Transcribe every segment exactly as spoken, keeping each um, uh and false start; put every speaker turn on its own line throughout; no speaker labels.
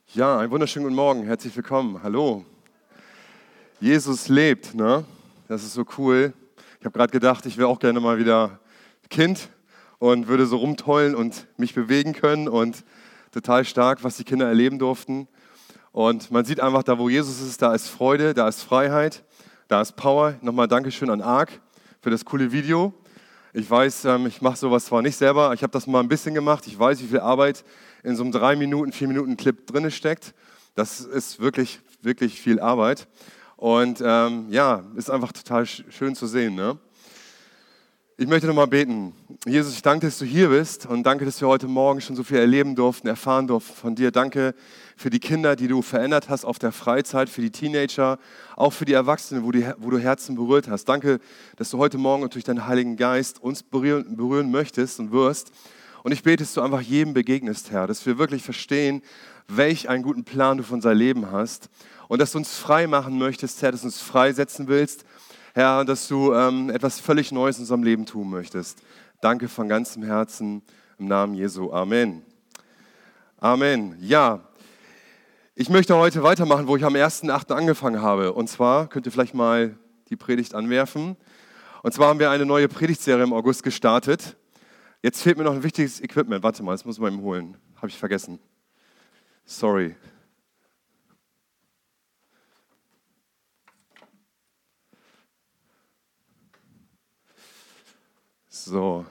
Ja, einen wunderschönen guten Morgen, herzlich willkommen, hallo. Jesus lebt, ne? Das ist so cool. Ich habe gerade gedacht, ich wäre auch gerne mal wieder Kind und würde so rumtollen und mich bewegen können und total stark, was die Kinder erleben durften. Und man sieht einfach, da wo Jesus ist, da ist Freude, da ist Freiheit, da ist Power. Nochmal Dankeschön an Ark für das coole Video. Ich weiß, ich mache sowas zwar nicht selber, ich habe das mal ein bisschen gemacht. Ich weiß, wie viel Arbeit in so einem drei Minuten, vier Minuten Clip drin steckt. Das ist wirklich, wirklich viel Arbeit. Und ähm, ja, ist einfach total schön zu sehen. Ne? Ich möchte nochmal beten. Jesus, ich danke, dass du hier bist und danke, dass wir heute Morgen schon so viel erleben durften, erfahren durften von dir. Danke für die Kinder, die du verändert hast auf der Freizeit, für die Teenager, auch für die Erwachsenen, wo, die, wo du Herzen berührt hast. Danke, dass du heute Morgen und durch deinen Heiligen Geist uns berühren, berühren möchtest und wirst. Und ich bete, dass du einfach jedem begegnest, Herr, dass wir wirklich verstehen, welch einen guten Plan du für unser Leben hast und dass du uns frei machen möchtest, Herr, dass du uns freisetzen willst, Herr, dass du ähm, etwas völlig Neues in unserem Leben tun möchtest. Danke von ganzem Herzen im Namen Jesu. Amen. Amen. Ja, ich möchte heute weitermachen, wo ich am ersten achten angefangen habe. Und zwar, könnt ihr vielleicht mal die Predigt anwerfen. Und zwar haben wir eine neue Predigtserie im August gestartet. Jetzt fehlt mir noch ein wichtiges Equipment. Warte mal, das muss man eben holen. Habe ich vergessen. Sorry. So.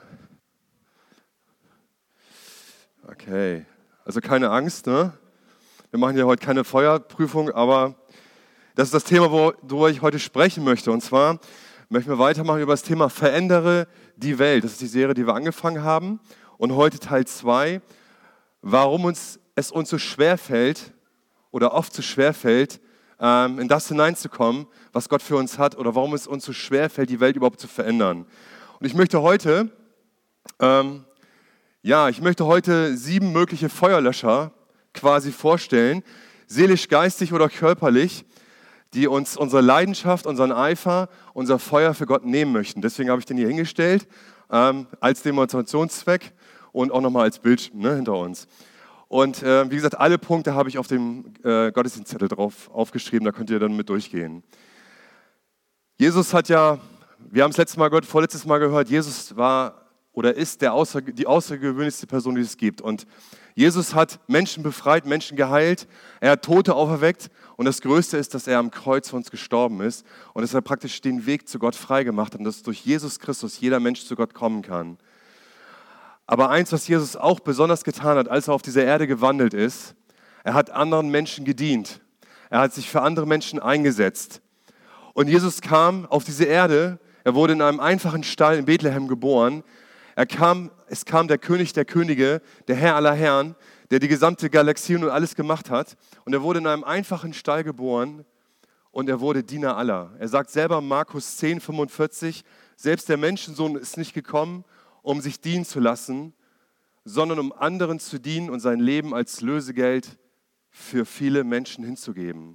Okay. Also keine Angst, ne? Wir machen ja heute keine Feuerprüfung, aber das ist das Thema, worüber ich heute sprechen möchte. Und zwar möchten wir weitermachen über das Thema Verändere die Welt. Das ist die Serie, die wir angefangen haben. Und heute Teil zwei, warum uns, es uns so schwer fällt oder oft so schwer fällt, in das hineinzukommen, was Gott für uns hat, oder warum es uns so schwer fällt, die Welt überhaupt zu verändern. Und ich möchte heute, ähm, ja, ich möchte heute sieben mögliche Feuerlöscher quasi vorstellen, seelisch, geistig oder körperlich, die uns unsere Leidenschaft, unseren Eifer, unser Feuer für Gott nehmen möchten. Deswegen habe ich den hier hingestellt, ähm, als Demonstrationszweck und auch nochmal als Bild, ne, hinter uns. Und äh, wie gesagt, alle Punkte habe ich auf dem äh, Gottesdienstzettel drauf aufgeschrieben, da könnt ihr dann mit durchgehen. Jesus hat ja, wir haben es letztes Mal gehört, vorletztes Mal gehört, Jesus war oder ist der außer, die außergewöhnlichste Person, die es gibt. Und Jesus hat Menschen befreit, Menschen geheilt, er hat Tote auferweckt und das Größte ist, dass er am Kreuz für uns gestorben ist und dass er praktisch den Weg zu Gott freigemacht hat und dass durch Jesus Christus jeder Mensch zu Gott kommen kann. Aber eins, was Jesus auch besonders getan hat, als er auf dieser Erde gewandelt ist, er hat anderen Menschen gedient. Er hat sich für andere Menschen eingesetzt. Und Jesus kam auf diese Erde, er wurde in einem einfachen Stall in Bethlehem geboren. Er kam, es kam der König der Könige, der Herr aller Herren, der die gesamte Galaxie und alles gemacht hat. Und er wurde in einem einfachen Stall geboren und er wurde Diener aller. Er sagt selber, Markus zehn, fünfundvierzig, selbst der Menschensohn ist nicht gekommen, um sich dienen zu lassen, sondern um anderen zu dienen und sein Leben als Lösegeld für viele Menschen hinzugeben.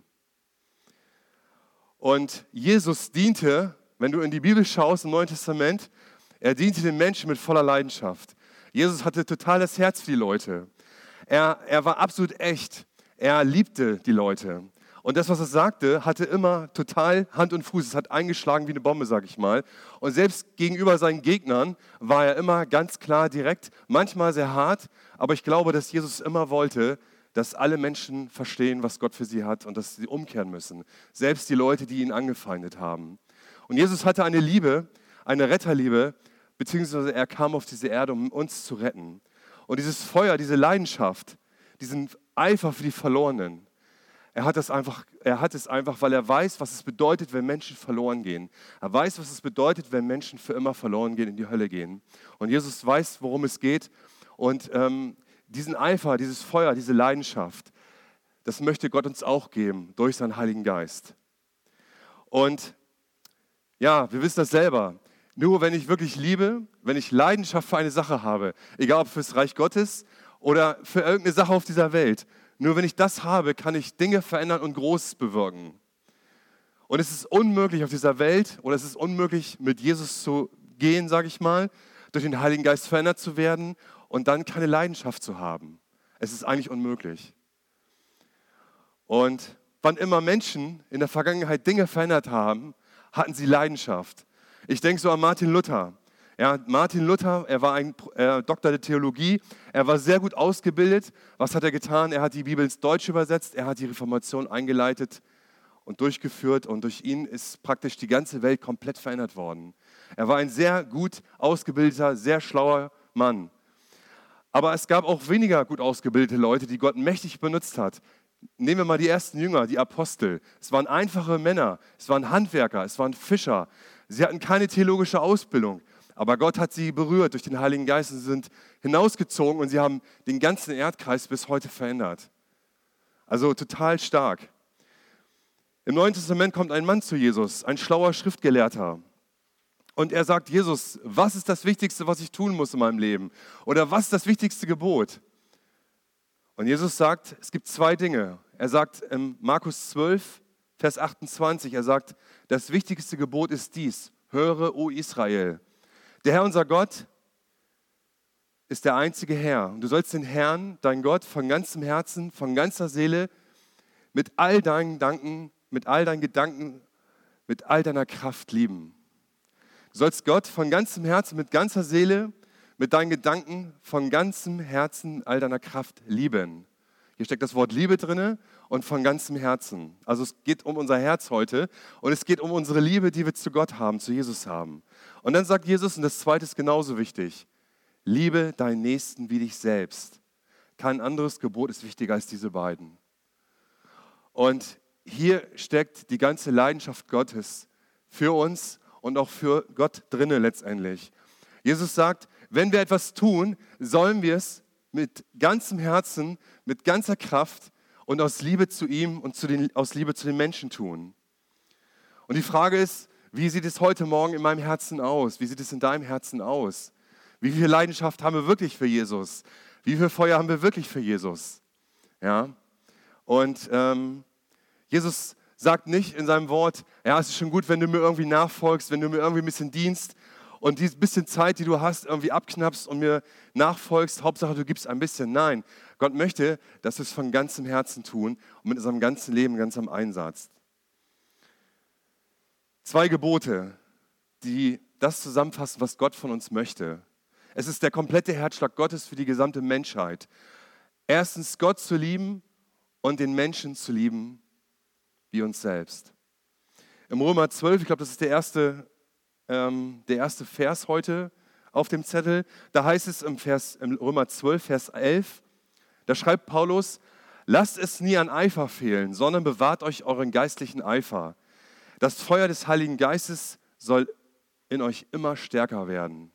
Und Jesus diente, wenn du in die Bibel schaust, im Neuen Testament, er diente den Menschen mit voller Leidenschaft. Jesus hatte total das Herz für die Leute. Er, er war absolut echt. Er liebte die Leute. Und das, was er sagte, hatte immer total Hand und Fuß. Es hat eingeschlagen wie eine Bombe, sag ich mal. Und selbst gegenüber seinen Gegnern war er immer ganz klar, direkt, manchmal sehr hart. Aber ich glaube, dass Jesus immer wollte, dass alle Menschen verstehen, was Gott für sie hat und dass sie umkehren müssen. Selbst die Leute, die ihn angefeindet haben. Und Jesus hatte eine Liebe, eine Retterliebe, beziehungsweise er kam auf diese Erde, um uns zu retten. Und dieses Feuer, diese Leidenschaft, diesen Eifer für die Verlorenen, er hat, das einfach, er hat es einfach, weil er weiß, was es bedeutet, wenn Menschen verloren gehen. Er weiß, was es bedeutet, wenn Menschen für immer verloren gehen, in die Hölle gehen. Und Jesus weiß, worum es geht. Und ähm, diesen Eifer, dieses Feuer, diese Leidenschaft, das möchte Gott uns auch geben, durch seinen Heiligen Geist. Und ja, wir wissen das selber. Nur wenn ich wirklich liebe, wenn ich Leidenschaft für eine Sache habe, egal ob fürs Reich Gottes oder für irgendeine Sache auf dieser Welt, nur wenn ich das habe, kann ich Dinge verändern und Großes bewirken. Und es ist unmöglich auf dieser Welt, oder es ist unmöglich mit Jesus zu gehen, sage ich mal, durch den Heiligen Geist verändert zu werden und dann keine Leidenschaft zu haben. Es ist eigentlich unmöglich. Und wann immer Menschen in der Vergangenheit Dinge verändert haben, hatten sie Leidenschaft. Ich denke so an Martin Luther. Ja, Martin Luther, er war ein äh, Doktor der Theologie, er war sehr gut ausgebildet. Was hat er getan? Er hat die Bibel ins Deutsche übersetzt, er hat die Reformation eingeleitet und durchgeführt und durch ihn ist praktisch die ganze Welt komplett verändert worden. Er war ein sehr gut ausgebildeter, sehr schlauer Mann. Aber es gab auch weniger gut ausgebildete Leute, die Gott mächtig benutzt hat. Nehmen wir mal die ersten Jünger, die Apostel. Es waren einfache Männer, es waren Handwerker, es waren Fischer. Sie hatten keine theologische Ausbildung, aber Gott hat sie berührt durch den Heiligen Geist und sie sind hinausgezogen und sie haben den ganzen Erdkreis bis heute verändert. Also total stark. Im Neuen Testament kommt ein Mann zu Jesus, ein schlauer Schriftgelehrter. Und er sagt, Jesus, was ist das Wichtigste, was ich tun muss in meinem Leben? Oder was ist das wichtigste Gebot? Und Jesus sagt, es gibt zwei Dinge. Er sagt in Markus zwölf, Vers achtundzwanzig, er sagt, das wichtigste Gebot ist dies, höre, o Israel. Der Herr, unser Gott, ist der einzige Herr. Und du sollst den Herrn, dein Gott, von ganzem Herzen, von ganzer Seele, mit all deinen Gedanken, mit all deinen Gedanken, mit all deiner Kraft lieben. Du sollst Gott von ganzem Herzen, mit ganzer Seele, mit deinen Gedanken, von ganzem Herzen, all deiner Kraft lieben. Hier steckt das Wort Liebe drin und von ganzem Herzen. Also es geht um unser Herz heute und es geht um unsere Liebe, die wir zu Gott haben, zu Jesus haben. Und dann sagt Jesus, und das zweite ist genauso wichtig, liebe deinen Nächsten wie dich selbst. Kein anderes Gebot ist wichtiger als diese beiden. Und hier steckt die ganze Leidenschaft Gottes für uns und auch für Gott drinne letztendlich. Jesus sagt, wenn wir etwas tun, sollen wir es mit ganzem Herzen, mit ganzer Kraft und aus Liebe zu ihm und zu den, aus Liebe zu den Menschen tun. Und die Frage ist, wie sieht es heute Morgen in meinem Herzen aus? Wie sieht es in deinem Herzen aus? Wie viel Leidenschaft haben wir wirklich für Jesus? Wie viel Feuer haben wir wirklich für Jesus? Ja? Und ähm, Jesus sagt nicht in seinem Wort, ja, es ist schon gut, wenn du mir irgendwie nachfolgst, wenn du mir irgendwie ein bisschen dienst und die bisschen Zeit, die du hast, irgendwie abknappst und mir nachfolgst. Hauptsache, du gibst ein bisschen. Nein, Gott möchte, dass wir es von ganzem Herzen tun und mit unserem ganzen Leben, ganzem Einsatz. Zwei Gebote, die das zusammenfassen, was Gott von uns möchte. Es ist der komplette Herzschlag Gottes für die gesamte Menschheit. Erstens, Gott zu lieben und den Menschen zu lieben wie uns selbst. Im Römer zwölf, ich glaube, das ist der erste, ähm, der erste Vers heute auf dem Zettel, da heißt es im, Vers, im Römer zwölf, Vers elf, da schreibt Paulus, lasst es nie an Eifer fehlen, sondern bewahrt euch euren geistlichen Eifer. Das Feuer des Heiligen Geistes soll in euch immer stärker werden.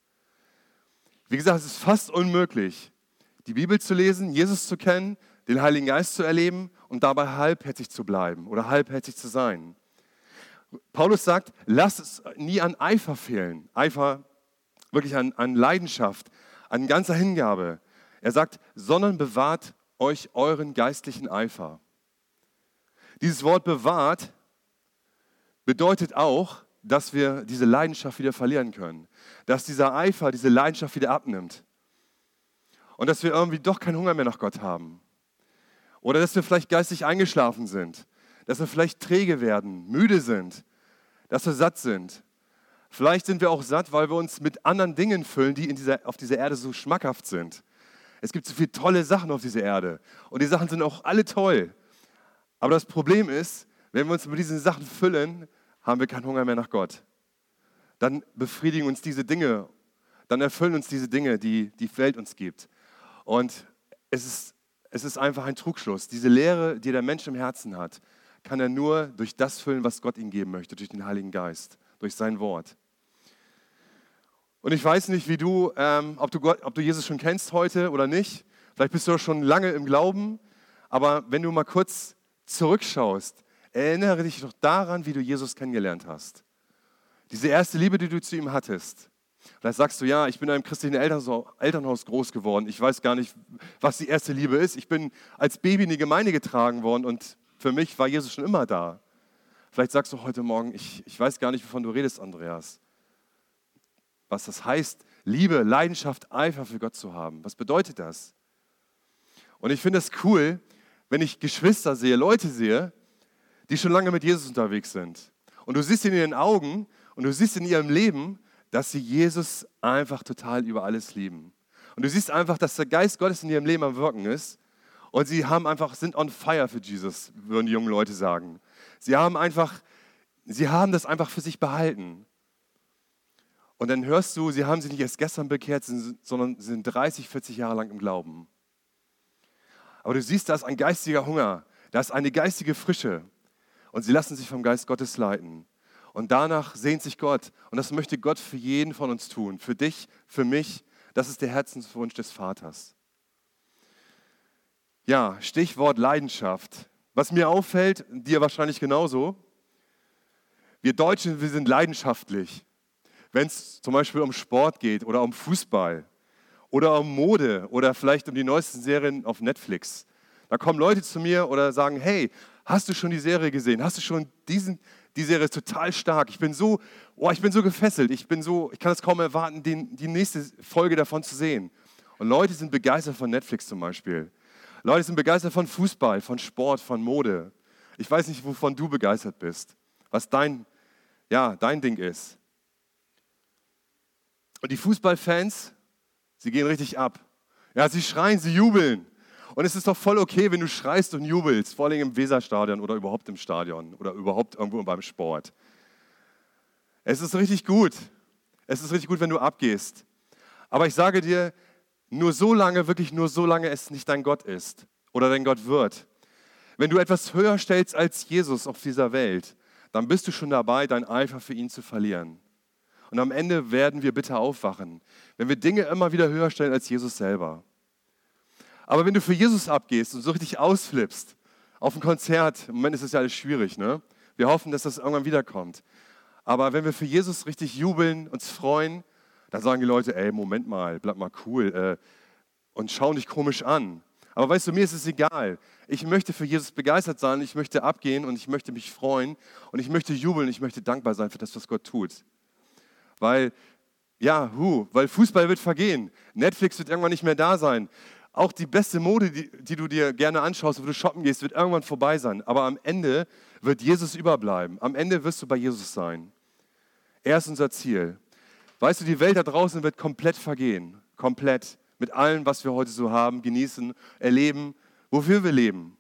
Wie gesagt, es ist fast unmöglich, die Bibel zu lesen, Jesus zu kennen, den Heiligen Geist zu erleben und dabei halbherzig zu bleiben oder halbherzig zu sein. Paulus sagt, lasst es nie an Eifer fehlen. Eifer wirklich an, an Leidenschaft, an ganzer Hingabe. Er sagt, sondern bewahrt euch euren geistlichen Eifer. Dieses Wort bewahrt bedeutet auch, dass wir diese Leidenschaft wieder verlieren können. Dass dieser Eifer, diese Leidenschaft wieder abnimmt. Und dass wir irgendwie doch keinen Hunger mehr nach Gott haben. Oder dass wir vielleicht geistig eingeschlafen sind. Dass wir vielleicht träge werden, müde sind. Dass wir satt sind. Vielleicht sind wir auch satt, weil wir uns mit anderen Dingen füllen, die in dieser, auf dieser Erde so schmackhaft sind. Es gibt so viele tolle Sachen auf dieser Erde. Und die Sachen sind auch alle toll. Aber das Problem ist, wenn wir uns mit diesen Sachen füllen, haben wir keinen Hunger mehr nach Gott. Dann befriedigen uns diese Dinge, dann erfüllen uns diese Dinge, die die Welt uns gibt. Und es ist, es ist einfach ein Trugschluss. Diese Leere, die der Mensch im Herzen hat, kann er nur durch das füllen, was Gott ihm geben möchte, durch den Heiligen Geist, durch sein Wort. Und ich weiß nicht, wie du, ähm, ob du Gott, ob du Jesus schon kennst heute oder nicht. Vielleicht bist du auch schon lange im Glauben, aber wenn du mal kurz zurückschaust, erinnere dich doch daran, wie du Jesus kennengelernt hast. Diese erste Liebe, die du zu ihm hattest. Vielleicht sagst du, ja, ich bin in einem christlichen Elternhaus groß geworden. Ich weiß gar nicht, was die erste Liebe ist. Ich bin als Baby in die Gemeinde getragen worden und für mich war Jesus schon immer da. Vielleicht sagst du heute Morgen, ich, ich weiß gar nicht, wovon du redest, Andreas. Was das heißt, Liebe, Leidenschaft, Eifer für Gott zu haben. Was bedeutet das? Und ich finde es cool, wenn ich Geschwister sehe, Leute sehe, die schon lange mit Jesus unterwegs sind. Und du siehst in ihren Augen und du siehst in ihrem Leben, dass sie Jesus einfach total über alles lieben. Und du siehst einfach, dass der Geist Gottes in ihrem Leben am Wirken ist. Und sie haben einfach, sind on fire für Jesus, würden die jungen Leute sagen. Sie haben einfach, sie haben das einfach für sich behalten. Und dann hörst du, sie haben sich nicht erst gestern bekehrt, sondern sind dreißig, vierzig Jahre lang im Glauben. Aber du siehst, da ist ein geistiger Hunger, da ist eine geistige Frische. Und sie lassen sich vom Geist Gottes leiten. Und danach sehnt sich Gott. Und das möchte Gott für jeden von uns tun. Für dich, für mich. Das ist der Herzenswunsch des Vaters. Ja, Stichwort Leidenschaft. Was mir auffällt, dir wahrscheinlich genauso, wir Deutschen, wir sind leidenschaftlich. Wenn es zum Beispiel um Sport geht oder um Fußball oder um Mode oder vielleicht um die neuesten Serien auf Netflix. Da kommen Leute zu mir oder sagen, hey, hast du schon die Serie gesehen? Hast du schon diesen, die Serie ist total stark. Ich bin so, oh, ich bin so gefesselt. Ich bin so, ich kann es kaum erwarten, den, die nächste Folge davon zu sehen. Und Leute sind begeistert von Netflix zum Beispiel. Leute sind begeistert von Fußball, von Sport, von Mode. Ich weiß nicht, wovon du begeistert bist, was dein, ja, dein Ding ist. Und die Fußballfans, sie gehen richtig ab. Ja, sie schreien, sie jubeln. Und es ist doch voll okay, wenn du schreist und jubelst, vor allem im Weserstadion oder überhaupt im Stadion oder überhaupt irgendwo beim Sport. Es ist richtig gut. Es ist richtig gut, wenn du abgehst. Aber ich sage dir, nur so lange, wirklich nur so lange es nicht dein Gott ist oder dein Gott wird. Wenn du etwas höher stellst als Jesus auf dieser Welt, dann bist du schon dabei, deinen Eifer für ihn zu verlieren. Und am Ende werden wir bitter aufwachen, wenn wir Dinge immer wieder höher stellen als Jesus selber. Aber wenn du für Jesus abgehst und so richtig ausflippst, auf ein Konzert, im Moment ist es ja alles schwierig, ne? Wir hoffen, dass das irgendwann wiederkommt. Aber wenn wir für Jesus richtig jubeln, uns freuen, dann sagen die Leute, ey, Moment mal, bleib mal cool äh, und schauen dich komisch an. Aber weißt du, mir ist es egal. Ich möchte für Jesus begeistert sein, ich möchte abgehen und ich möchte mich freuen und ich möchte jubeln, ich möchte dankbar sein für das, was Gott tut. Weil, ja, hu, weil Fußball wird vergehen. Netflix wird irgendwann nicht mehr da sein. Auch die beste Mode, die, die du dir gerne anschaust, wo du shoppen gehst, wird irgendwann vorbei sein. Aber am Ende wird Jesus überbleiben. Am Ende wirst du bei Jesus sein. Er ist unser Ziel. Weißt du, die Welt da draußen wird komplett vergehen. Komplett. Mit allem, was wir heute so haben, genießen, erleben, wofür wir leben.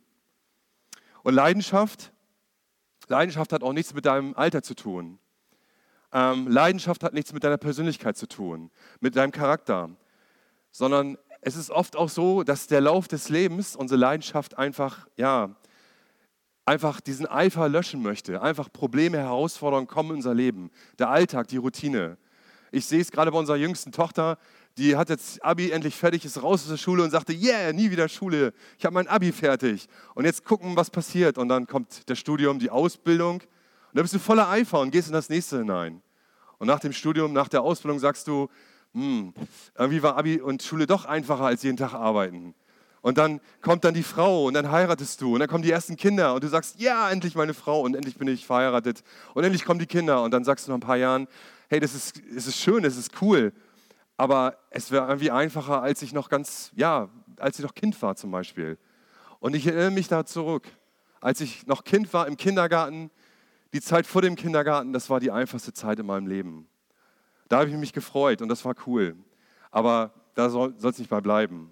Und Leidenschaft, Leidenschaft hat auch nichts mit deinem Alter zu tun. Ähm, Leidenschaft hat nichts mit deiner Persönlichkeit zu tun, mit deinem Charakter, sondern es ist oft auch so, dass der Lauf des Lebens unsere Leidenschaft einfach, ja, einfach diesen Eifer löschen möchte. Einfach Probleme, Herausforderungen kommen in unser Leben. Der Alltag, die Routine. Ich sehe es gerade bei unserer jüngsten Tochter, die hat jetzt Abi endlich fertig, ist raus aus der Schule und sagte, yeah, nie wieder Schule, ich habe mein Abi fertig. Und jetzt gucken, was passiert. Und dann kommt das Studium, die Ausbildung. Und da bist du voller Eifer und gehst in das nächste hinein. Und nach dem Studium, nach der Ausbildung sagst du, hm, irgendwie war Abi und Schule doch einfacher als jeden Tag arbeiten. Und dann kommt dann die Frau und dann heiratest du und dann kommen die ersten Kinder und du sagst, ja, endlich meine Frau und endlich bin ich verheiratet und endlich kommen die Kinder und dann sagst du nach ein paar Jahren, hey, das ist, das ist schön, das ist cool, aber es wäre irgendwie einfacher, als ich noch ganz, ja, als ich noch Kind war zum Beispiel. Und ich erinnere mich da zurück, als ich noch Kind war im Kindergarten, die Zeit vor dem Kindergarten, das war die einfachste Zeit in meinem Leben. Da habe ich mich gefreut und das war cool. Aber da soll es nicht bei bleiben.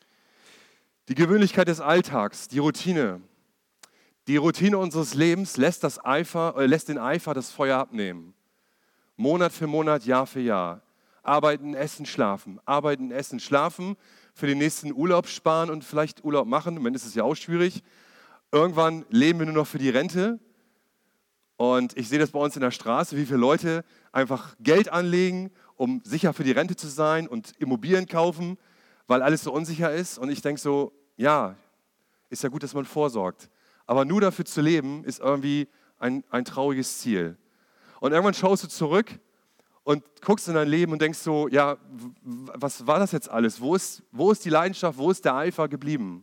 Die Gewöhnlichkeit des Alltags, die Routine. Die Routine unseres Lebens lässt, das Eifer, äh, lässt den Eifer das Feuer abnehmen. Monat für Monat, Jahr für Jahr. Arbeiten, essen, schlafen. Arbeiten, essen, schlafen. Für den nächsten Urlaub sparen und vielleicht Urlaub machen. Im Moment ist es ja auch schwierig. Irgendwann leben wir nur noch für die Rente. Und ich sehe das bei uns in der Straße, wie viele Leute einfach Geld anlegen, um sicher für die Rente zu sein und Immobilien kaufen, weil alles so unsicher ist. Und ich denke so, ja, ist ja gut, dass man vorsorgt. Aber nur dafür zu leben, ist irgendwie ein, ein trauriges Ziel. Und irgendwann schaust du zurück und guckst in dein Leben und denkst so, ja, was war das jetzt alles? Wo ist, wo ist die Leidenschaft, wo ist der Eifer geblieben?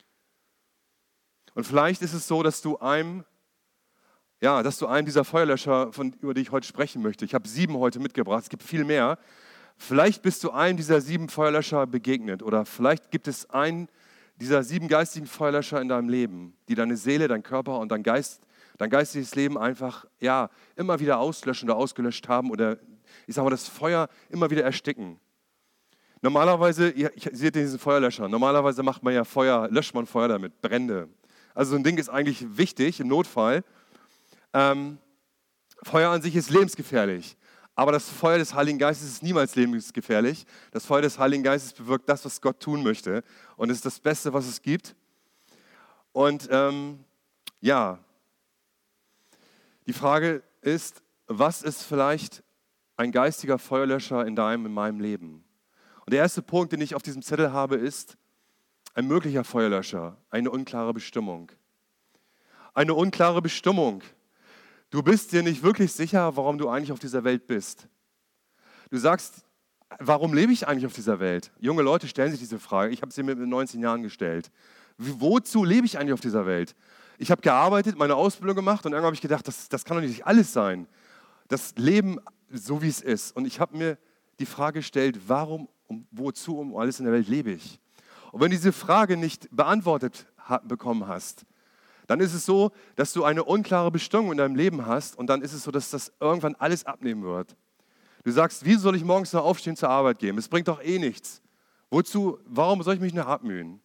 Und vielleicht ist es so, dass du einem Ja, dass du einen dieser Feuerlöscher, von, über die ich heute sprechen möchte, ich habe sieben heute mitgebracht, es gibt viel mehr, vielleicht bist du einem dieser sieben Feuerlöscher begegnet oder vielleicht gibt es einen dieser sieben geistigen Feuerlöscher in deinem Leben, die deine Seele, dein Körper und dein Geist, dein geistiges Leben einfach ja, immer wieder auslöschen oder ausgelöscht haben oder ich sage mal, das Feuer immer wieder ersticken. Normalerweise, ihr seht diesen Feuerlöscher, normalerweise macht man ja Feuer, löscht man Feuer damit, Brände. Also so ein Ding ist eigentlich wichtig im Notfall. Ähm, Feuer an sich ist lebensgefährlich, aber das Feuer des Heiligen Geistes ist niemals lebensgefährlich. Das Feuer des Heiligen Geistes bewirkt das, was Gott tun möchte und es ist das Beste, was es gibt. Und ähm, ja, die Frage ist, was ist vielleicht ein geistiger Feuerlöscher in deinem, in meinem Leben? Und der erste Punkt, den ich auf diesem Zettel habe, ist ein möglicher Feuerlöscher, eine unklare Bestimmung. Eine unklare Bestimmung. Du bist dir nicht wirklich sicher, warum du eigentlich auf dieser Welt bist. Du sagst, warum lebe ich eigentlich auf dieser Welt? Junge Leute stellen sich diese Frage. Ich habe sie mir mit neunzehn Jahren gestellt. Wozu lebe ich eigentlich auf dieser Welt? Ich habe gearbeitet, meine Ausbildung gemacht und irgendwann habe ich gedacht, das, das kann doch nicht alles sein. Das Leben so, wie es ist. Und ich habe mir die Frage gestellt, warum, um, wozu, um alles in der Welt lebe ich? Und wenn du diese Frage nicht beantwortet bekommen hast, dann ist es so, dass du eine unklare Bestimmung in deinem Leben hast und dann ist es so, dass das irgendwann alles abnehmen wird. Du sagst, wie soll ich morgens noch aufstehen zur Arbeit gehen? Es bringt doch eh nichts. Wozu, warum soll ich mich nur abmühen?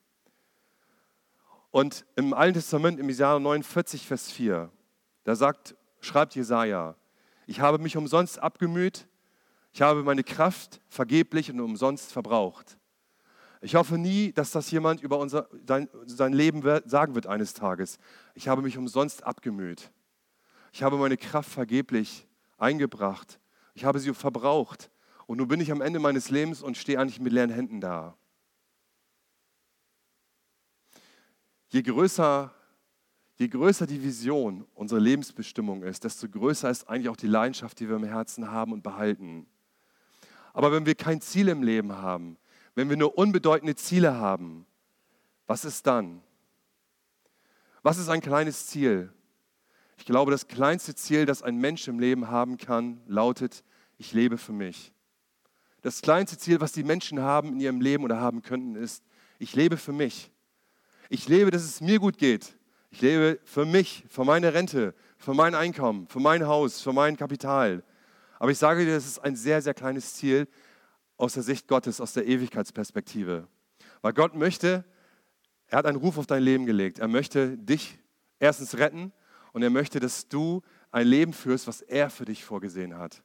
Und im Alten Testament, im Jesaja neunundvierzig, Vers vier, da sagt, schreibt Jesaja, ich habe mich umsonst abgemüht, ich habe meine Kraft vergeblich und umsonst verbraucht. Ich hoffe nie, dass das jemand über unser, sein, sein Leben sagen wird eines Tages. Ich habe mich umsonst abgemüht. Ich habe meine Kraft vergeblich eingebracht. Ich habe sie verbraucht. Und nun bin ich am Ende meines Lebens und stehe eigentlich mit leeren Händen da. Je größer, je größer die Vision, unsere Lebensbestimmung ist, desto größer ist eigentlich auch die Leidenschaft, die wir im Herzen haben und behalten. Aber wenn wir kein Ziel im Leben haben, wenn wir nur unbedeutende Ziele haben, was ist dann? Was ist ein kleines Ziel? Ich glaube, das kleinste Ziel, das ein Mensch im Leben haben kann, lautet, ich lebe für mich. Das kleinste Ziel, was die Menschen haben in ihrem Leben oder haben könnten, ist, ich lebe für mich. Ich lebe, dass es mir gut geht. Ich lebe für mich, für meine Rente, für mein Einkommen, für mein Haus, für mein Kapital. Aber ich sage dir, das ist ein sehr, sehr kleines Ziel, aus der Sicht Gottes, aus der Ewigkeitsperspektive. Weil Gott möchte, er hat einen Ruf auf dein Leben gelegt. Er möchte dich erstens retten und er möchte, dass du ein Leben führst, was er für dich vorgesehen hat.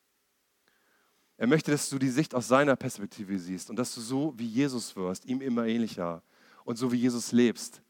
Er möchte, dass du die Sicht aus seiner Perspektive siehst und dass du so wie Jesus wirst, ihm immer ähnlicher und so wie Jesus lebst.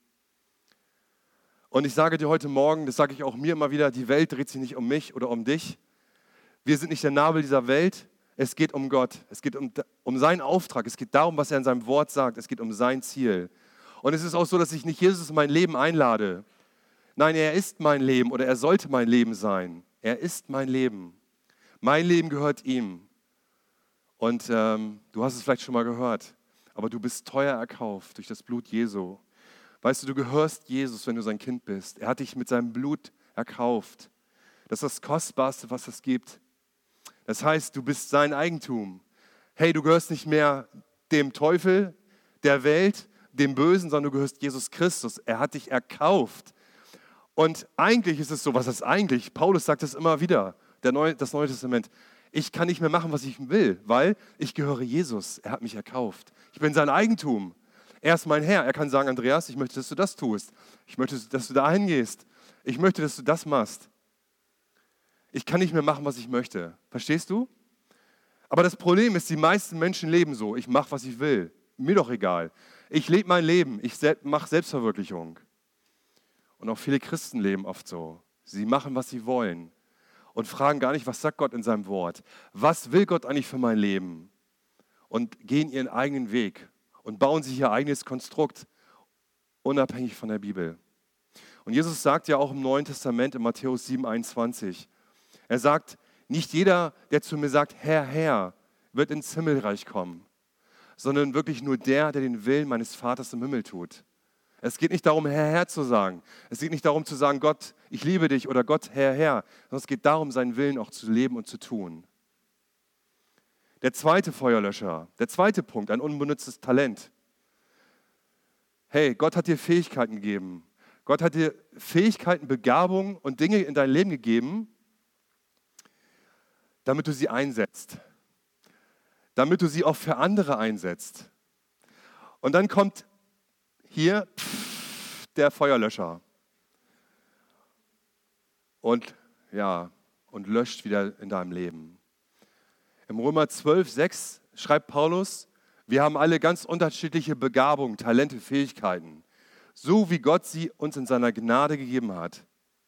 Und ich sage dir heute Morgen, das sage ich auch mir immer wieder, die Welt dreht sich nicht um mich oder um dich. Wir sind nicht der Nabel dieser Welt. Es geht um Gott, es geht um, um seinen Auftrag, es geht darum, was er in seinem Wort sagt, es geht um sein Ziel. Und es ist auch so, dass ich nicht Jesus in mein Leben einlade. Nein, er ist mein Leben oder er sollte mein Leben sein. Er ist mein Leben. Mein Leben gehört ihm. Und ähm, du hast es vielleicht schon mal gehört, aber du bist teuer erkauft durch das Blut Jesu. Weißt du, du gehörst Jesus, wenn du sein Kind bist. Er hat dich mit seinem Blut erkauft. Das ist das Kostbarste, was es gibt. Das heißt, du bist sein Eigentum. Hey, du gehörst nicht mehr dem Teufel, der Welt, dem Bösen, sondern du gehörst Jesus Christus. Er hat dich erkauft. Und eigentlich ist es so, was ist eigentlich? Paulus sagt es immer wieder, der Neue, das Neue Testament. Ich kann nicht mehr machen, was ich will, weil ich gehöre Jesus. Er hat mich erkauft. Ich bin sein Eigentum. Er ist mein Herr. Er kann sagen, Andreas, ich möchte, dass du das tust. Ich möchte, dass du dahin gehst. Ich möchte, dass du das machst. Ich kann nicht mehr machen, was ich möchte. Verstehst du? Aber das Problem ist, die meisten Menschen leben so. Ich mache, was ich will. Mir doch egal. Ich lebe mein Leben. Ich mache Selbstverwirklichung. Und auch viele Christen leben oft so. Sie machen, was sie wollen. Und fragen gar nicht, was sagt Gott in seinem Wort? Was will Gott eigentlich für mein Leben? Und gehen ihren eigenen Weg. Und bauen sich ihr eigenes Konstrukt. Unabhängig von der Bibel. Und Jesus sagt ja auch im Neuen Testament, in Matthäus sieben, einundzwanzig, er sagt, nicht jeder, der zu mir sagt, Herr, Herr, wird ins Himmelreich kommen, sondern wirklich nur der, der den Willen meines Vaters im Himmel tut. Es geht nicht darum, Herr, Herr zu sagen. Es geht nicht darum zu sagen, Gott, ich liebe dich oder Gott, Herr, Herr, sondern es geht darum, seinen Willen auch zu leben und zu tun. Der zweite Feuerlöscher, der zweite Punkt, ein unbenutztes Talent. Hey, Gott hat dir Fähigkeiten gegeben. Gott hat dir Fähigkeiten, Begabungen und Dinge in dein Leben gegeben, damit du sie einsetzt. Damit du sie auch für andere einsetzt. Und dann kommt hier pff, der Feuerlöscher. Und ja, und löscht wieder in deinem Leben. Im Römer zwölf, sechs schreibt Paulus, wir haben alle ganz unterschiedliche Begabungen, Talente, Fähigkeiten, so wie Gott sie uns in seiner Gnade gegeben hat.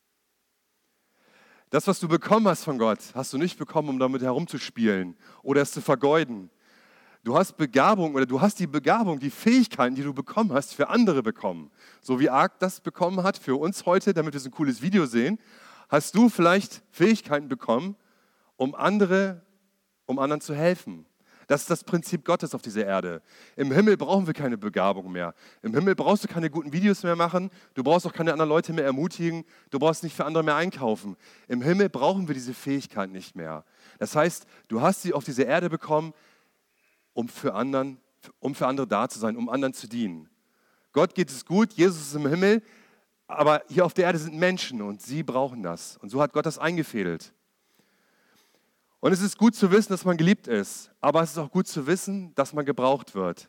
Das, was du bekommen hast von Gott, hast du nicht bekommen, um damit herumzuspielen oder es zu vergeuden. Du hast Begabung oder du hast die Begabung, die Fähigkeiten, die du bekommen hast, für andere bekommen. So wie Ark das bekommen hat für uns heute, damit wir so ein cooles Video sehen, hast du vielleicht Fähigkeiten bekommen, um andere, um anderen zu helfen. Das ist das Prinzip Gottes auf dieser Erde. Im Himmel brauchen wir keine Begabung mehr. Im Himmel brauchst du keine guten Videos mehr machen. Du brauchst auch keine anderen Leute mehr ermutigen. Du brauchst nicht für andere mehr einkaufen. Im Himmel brauchen wir diese Fähigkeit nicht mehr. Das heißt, du hast sie auf diese Erde bekommen, um für, anderen, um für andere da zu sein, um anderen zu dienen. Gott geht es gut, Jesus ist im Himmel, aber hier auf der Erde sind Menschen und sie brauchen das. Und so hat Gott das eingefädelt. Und es ist gut zu wissen, dass man geliebt ist, aber es ist auch gut zu wissen, dass man gebraucht wird.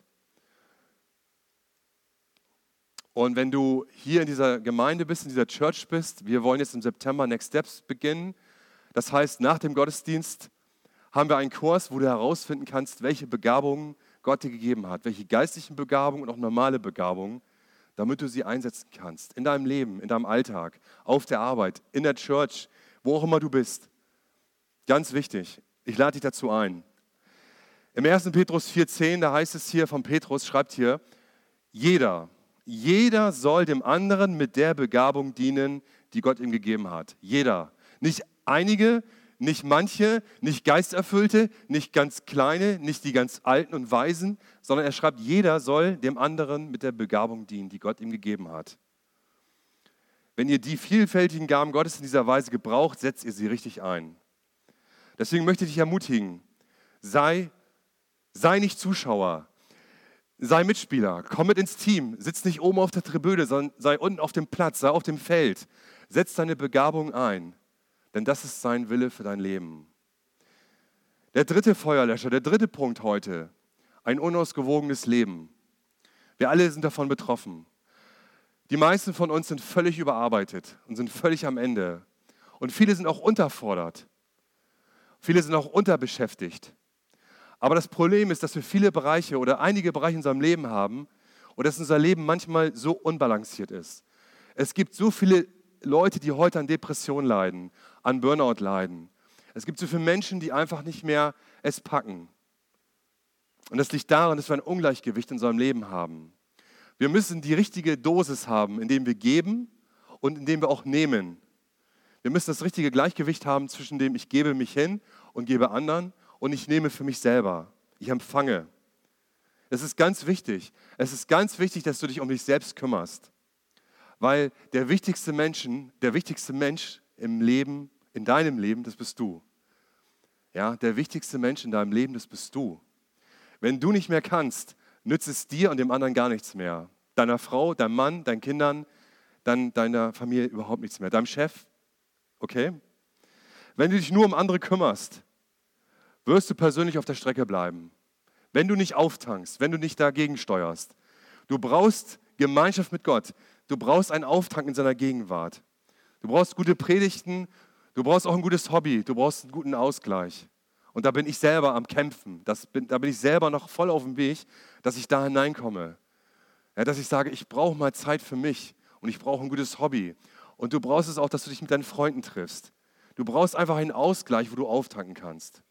Und wenn du hier in dieser Gemeinde bist, in dieser Church bist, wir wollen jetzt im September Next Steps beginnen. Das heißt, nach dem Gottesdienst haben wir einen Kurs, wo du herausfinden kannst, welche Begabungen Gott dir gegeben hat, welche geistlichen Begabungen und auch normale Begabungen, damit du sie einsetzen kannst in deinem Leben, in deinem Alltag, auf der Arbeit, in der Church, wo auch immer du bist. Ganz wichtig, ich lade dich dazu ein. Im ersten Petrus vier zehn, da heißt es hier von Petrus, schreibt hier, jeder, jeder soll dem anderen mit der Begabung dienen, die Gott ihm gegeben hat. Jeder. Nicht einige, nicht manche, nicht Geisterfüllte, nicht ganz kleine, nicht die ganz Alten und Weisen, sondern er schreibt, jeder soll dem anderen mit der Begabung dienen, die Gott ihm gegeben hat. Wenn ihr die vielfältigen Gaben Gottes in dieser Weise gebraucht, setzt ihr sie richtig ein. Deswegen möchte ich dich ermutigen, sei, sei nicht Zuschauer, sei Mitspieler, komm mit ins Team, sitz nicht oben auf der Tribüne, sondern sei unten auf dem Platz, sei auf dem Feld, setz deine Begabung ein, denn das ist sein Wille für dein Leben. Der dritte Feuerlöscher, der dritte Punkt heute, ein unausgewogenes Leben. Wir alle sind davon betroffen. Die meisten von uns sind völlig überarbeitet und sind völlig am Ende und viele sind auch unterfordert. Viele sind auch unterbeschäftigt. Aber das Problem ist, dass wir viele Bereiche oder einige Bereiche in unserem Leben haben und dass unser Leben manchmal so unbalanciert ist. Es gibt so viele Leute, die heute an Depressionen leiden, an Burnout leiden. Es gibt so viele Menschen, die einfach nicht mehr es packen. Und das liegt daran, dass wir ein Ungleichgewicht in unserem Leben haben. Wir müssen die richtige Dosis haben, indem wir geben und indem wir auch nehmen. Wir müssen das richtige Gleichgewicht haben zwischen dem, ich gebe mich hin und gebe anderen und ich nehme für mich selber. Ich empfange. Es ist ganz wichtig. Es ist ganz wichtig, dass du dich um dich selbst kümmerst. Weil der wichtigste Menschen, der wichtigste Mensch im Leben, in deinem Leben, das bist du. Ja, der wichtigste Mensch in deinem Leben, das bist du. Wenn du nicht mehr kannst, nützt es dir und dem anderen gar nichts mehr. Deiner Frau, deinem Mann, deinen Kindern, dann deiner Familie überhaupt nichts mehr. Deinem Chef. Okay? Wenn du dich nur um andere kümmerst, wirst du persönlich auf der Strecke bleiben. Wenn du nicht auftankst, wenn du nicht dagegen steuerst. Du brauchst Gemeinschaft mit Gott. Du brauchst ein Auftanken in seiner Gegenwart. Du brauchst gute Predigten. Du brauchst auch ein gutes Hobby. Du brauchst einen guten Ausgleich. Und da bin ich selber am Kämpfen. Das bin, da bin ich selber noch voll auf dem Weg, dass ich da hineinkomme. Ja, dass ich sage, ich brauche mal Zeit für mich und ich brauche ein gutes Hobby. Und du brauchst es auch, dass du dich mit deinen Freunden triffst. Du brauchst einfach einen Ausgleich, wo du auftanken kannst.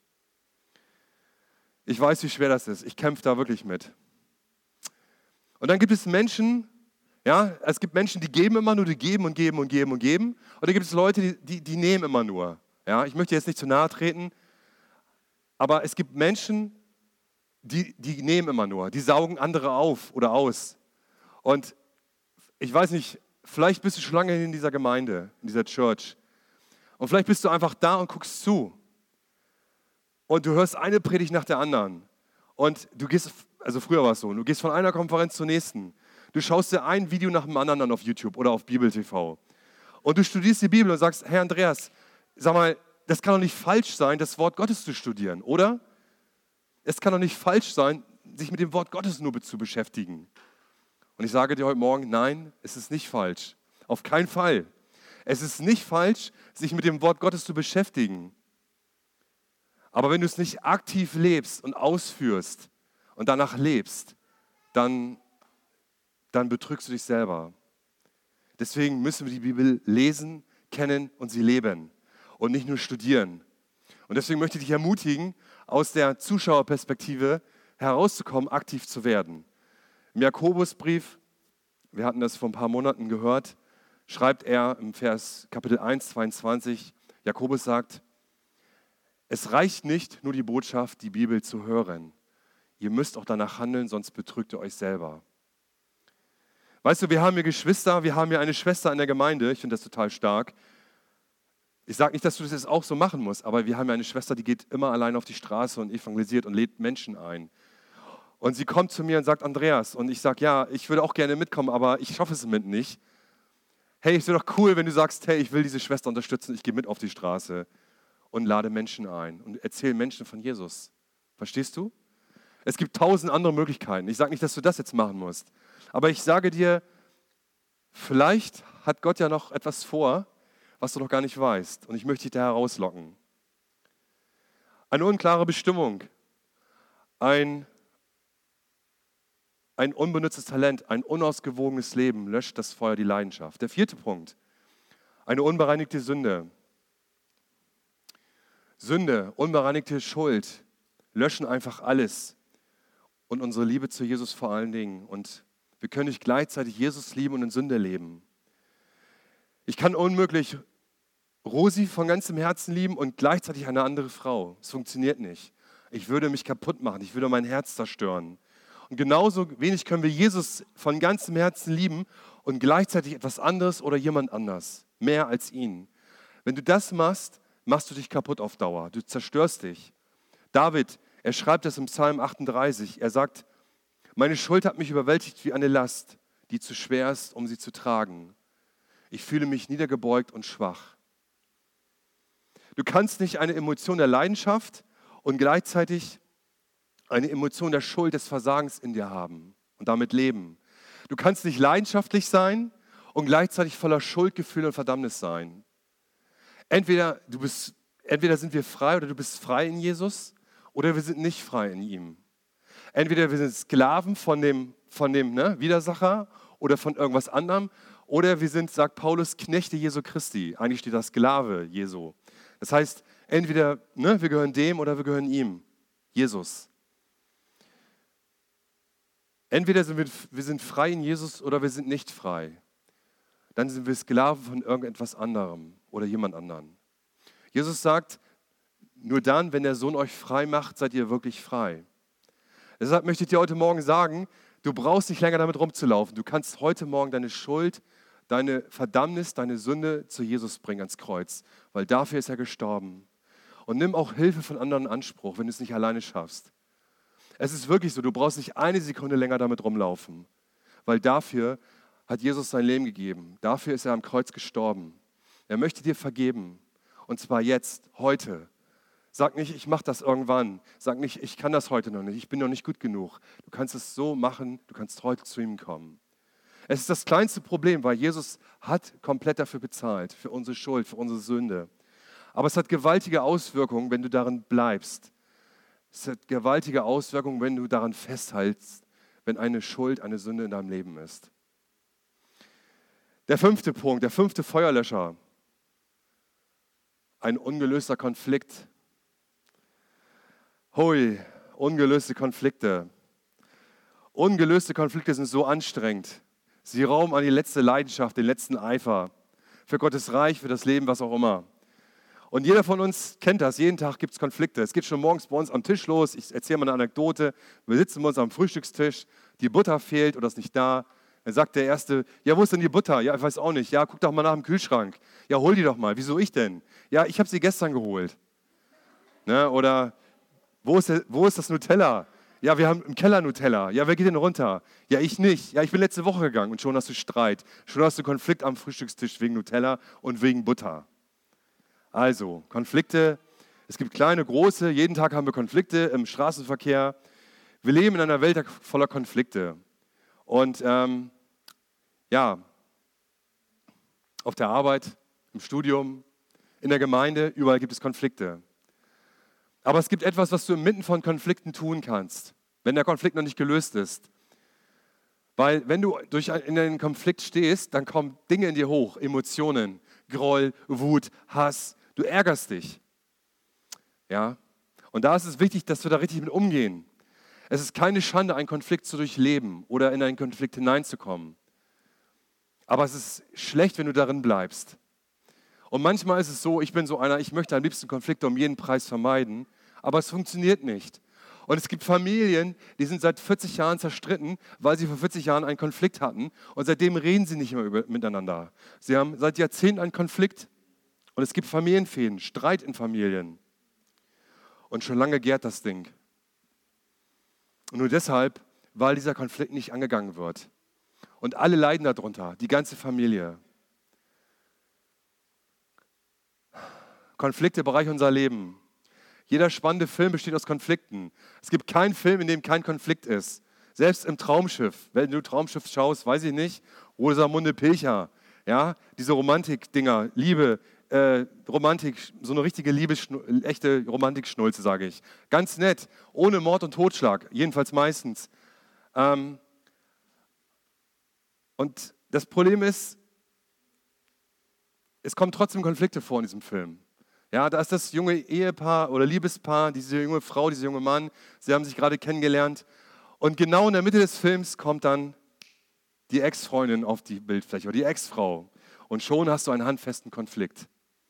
Ich weiß, wie schwer das ist. Ich kämpfe da wirklich mit. Und dann gibt es Menschen, ja, es gibt Menschen, die geben immer nur, die geben und geben und geben und geben. Und dann gibt es Leute, die, die, die nehmen immer nur. Ja, ich möchte jetzt nicht zu nahe treten, aber es gibt Menschen, die, die nehmen immer nur. Die saugen andere auf oder aus. Und ich weiß nicht, vielleicht bist du schon lange in dieser Gemeinde, in dieser Church. Und vielleicht bist du einfach da und guckst zu. Und du hörst eine Predigt nach der anderen. Und du gehst, also früher war es so, du gehst von einer Konferenz zur nächsten. Du schaust dir ein Video nach dem anderen an auf YouTube oder auf Bibel T V. Und du studierst die Bibel und sagst, Herr Andreas, sag mal, das kann doch nicht falsch sein, das Wort Gottes zu studieren, oder? Es kann doch nicht falsch sein, sich mit dem Wort Gottes nur zu beschäftigen. Und ich sage dir heute Morgen, nein, es ist nicht falsch. Auf keinen Fall. Es ist nicht falsch, sich mit dem Wort Gottes zu beschäftigen. Aber wenn du es nicht aktiv lebst und ausführst und danach lebst, dann, dann betrügst du dich selber. Deswegen müssen wir die Bibel lesen, kennen und sie leben und nicht nur studieren. Und deswegen möchte ich dich ermutigen, aus der Zuschauerperspektive herauszukommen, aktiv zu werden. Im Jakobusbrief, wir hatten das vor ein paar Monaten gehört, schreibt er im Vers Kapitel eins, zweiundzwanzig, Jakobus sagt, es reicht nicht, nur die Botschaft, die Bibel zu hören. Ihr müsst auch danach handeln, sonst betrügt ihr euch selber. Weißt du, wir haben hier Geschwister, wir haben hier eine Schwester in der Gemeinde, ich finde das total stark. Ich sage nicht, dass du das jetzt auch so machen musst, aber wir haben ja eine Schwester, die geht immer allein auf die Straße und evangelisiert und lädt Menschen ein. Und sie kommt zu mir und sagt, Andreas, und ich sage, ja, ich würde auch gerne mitkommen, aber ich schaffe es mit nicht. Hey, es wäre doch cool, wenn du sagst, hey, ich will diese Schwester unterstützen, ich gehe mit auf die Straße und lade Menschen ein und erzähle Menschen von Jesus. Verstehst du? Es gibt tausend andere Möglichkeiten. Ich sage nicht, dass du das jetzt machen musst. Aber ich sage dir, vielleicht hat Gott ja noch etwas vor, was du noch gar nicht weißt. Und ich möchte dich da herauslocken. Eine unklare Bestimmung, ein, ein unbenutztes Talent, ein unausgewogenes Leben löscht das Feuer, die Leidenschaft. Der vierte Punkt, eine unbereinigte Sünde. Sünde, unbereinigte Schuld löschen einfach alles und unsere Liebe zu Jesus vor allen Dingen. Und wir können nicht gleichzeitig Jesus lieben und in Sünde leben. Ich kann unmöglich Rosi von ganzem Herzen lieben und gleichzeitig eine andere Frau. Es funktioniert nicht. Ich würde mich kaputt machen, ich würde mein Herz zerstören. Und genauso wenig können wir Jesus von ganzem Herzen lieben und gleichzeitig etwas anderes oder jemand anders, mehr als ihn. Wenn du das machst, machst du dich kaputt auf Dauer, du zerstörst dich. David, er schreibt das im Psalm achtunddreißig, er sagt, meine Schuld hat mich überwältigt wie eine Last, die zu schwer ist, um sie zu tragen. Ich fühle mich niedergebeugt und schwach. Du kannst nicht eine Emotion der Leidenschaft und gleichzeitig eine Emotion der Schuld, des Versagens in dir haben und damit leben. Du kannst nicht leidenschaftlich sein und gleichzeitig voller Schuldgefühle und Verdammnis sein. Entweder, du bist, entweder sind wir frei oder du bist frei in Jesus oder wir sind nicht frei in ihm. Entweder wir sind Sklaven von dem, von dem ne, Widersacher oder von irgendwas anderem oder wir sind, sagt Paulus, Knechte Jesu Christi. Eigentlich steht da Sklave Jesu. Das heißt, entweder ne, wir gehören dem oder wir gehören ihm, Jesus. Entweder sind wir, wir sind frei in Jesus oder wir sind nicht frei. Dann sind wir Sklaven von irgendetwas anderem oder jemand anderen. Jesus sagt, nur dann, wenn der Sohn euch frei macht, seid ihr wirklich frei. Deshalb möchte ich dir heute Morgen sagen, du brauchst nicht länger damit rumzulaufen. Du kannst heute Morgen deine Schuld, deine Verdammnis, deine Sünde zu Jesus bringen ans Kreuz, weil dafür ist er gestorben. Und nimm auch Hilfe von anderen in Anspruch, wenn du es nicht alleine schaffst. Es ist wirklich so, du brauchst nicht eine Sekunde länger damit rumlaufen, weil dafür hat Jesus sein Leben gegeben. Dafür ist er am Kreuz gestorben. Er möchte dir vergeben und zwar jetzt, heute. Sag nicht, ich mache das irgendwann. Sag nicht, ich kann das heute noch nicht, ich bin noch nicht gut genug. Du kannst es so machen, du kannst heute zu ihm kommen. Es ist das kleinste Problem, weil Jesus hat komplett dafür bezahlt, für unsere Schuld, für unsere Sünde. Aber es hat gewaltige Auswirkungen, wenn du darin bleibst. Es hat gewaltige Auswirkungen, wenn du daran festhältst, wenn eine Schuld, eine Sünde in deinem Leben ist. Der fünfte Punkt, der fünfte Feuerlöscher. Ein ungelöster Konflikt. Hui, ungelöste Konflikte. Ungelöste Konflikte sind so anstrengend. Sie rauben an die letzte Leidenschaft, den letzten Eifer. Für Gottes Reich, für das Leben, was auch immer. Und jeder von uns kennt das. Jeden Tag gibt es Konflikte. Es geht schon morgens bei uns am Tisch los. Ich erzähle mal eine Anekdote. Wir sitzen bei uns am Frühstückstisch. Die Butter fehlt oder ist nicht da. Dann sagt der Erste, ja, wo ist denn die Butter? Ja, ich weiß auch nicht. Ja, guck doch mal nach dem Kühlschrank. Ja, hol die doch mal. Wieso ich denn? Ja, ich habe sie gestern geholt. Ne? Oder wo ist, der, wo ist das Nutella? Ja, wir haben im Keller Nutella. Ja, wer geht denn runter? Ja, ich nicht. Ja, ich bin letzte Woche gegangen und schon hast du Streit. Schon hast du Konflikt am Frühstückstisch wegen Nutella und wegen Butter. Also, Konflikte, es gibt kleine, große, jeden Tag haben wir Konflikte im Straßenverkehr. Wir leben in einer Welt voller Konflikte. Und ähm, ja, auf der Arbeit, im Studium, in der Gemeinde, überall gibt es Konflikte. Aber es gibt etwas, was du inmitten von Konflikten tun kannst, wenn der Konflikt noch nicht gelöst ist. Weil wenn du durch ein, in einen Konflikt stehst, dann kommen Dinge in dir hoch, Emotionen, Groll, Wut, Hass, du ärgerst dich. Ja? Und da ist es wichtig, dass wir da richtig mit umgehen. Es ist keine Schande, einen Konflikt zu durchleben oder in einen Konflikt hineinzukommen. Aber es ist schlecht, wenn du darin bleibst. Und manchmal ist es so, ich bin so einer, ich möchte am liebsten Konflikte um jeden Preis vermeiden, aber es funktioniert nicht. Und es gibt Familien, die sind seit vierzig Jahren zerstritten, weil sie vor vierzig Jahren einen Konflikt hatten und seitdem reden sie nicht mehr über, miteinander. Sie haben seit Jahrzehnten einen Konflikt und es gibt Familienfehden, Streit in Familien. Und schon lange gärt das Ding. Und nur deshalb, weil dieser Konflikt nicht angegangen wird. Und alle leiden darunter, die ganze Familie. Konflikte bereichern unser Leben. Jeder spannende Film besteht aus Konflikten. Es gibt keinen Film, in dem kein Konflikt ist. Selbst im Traumschiff. Wenn du Traumschiff schaust, weiß ich nicht, Rosamunde Pilcher, ja, diese Romantik-Dinger, Liebe, äh, Romantik, so eine richtige Liebe, echte Romantik-Schnulze, sage ich. Ganz nett, ohne Mord und Totschlag, jedenfalls meistens. Ähm, und das Problem ist, es kommen trotzdem Konflikte vor in diesem Film. Ja, da ist das junge Ehepaar oder Liebespaar, diese junge Frau, dieser junge Mann, sie haben sich gerade kennengelernt. Und genau in der Mitte des Films kommt dann die Ex-Freundin auf die Bildfläche oder die Ex-Frau. Und schon hast du einen handfesten Konflikt.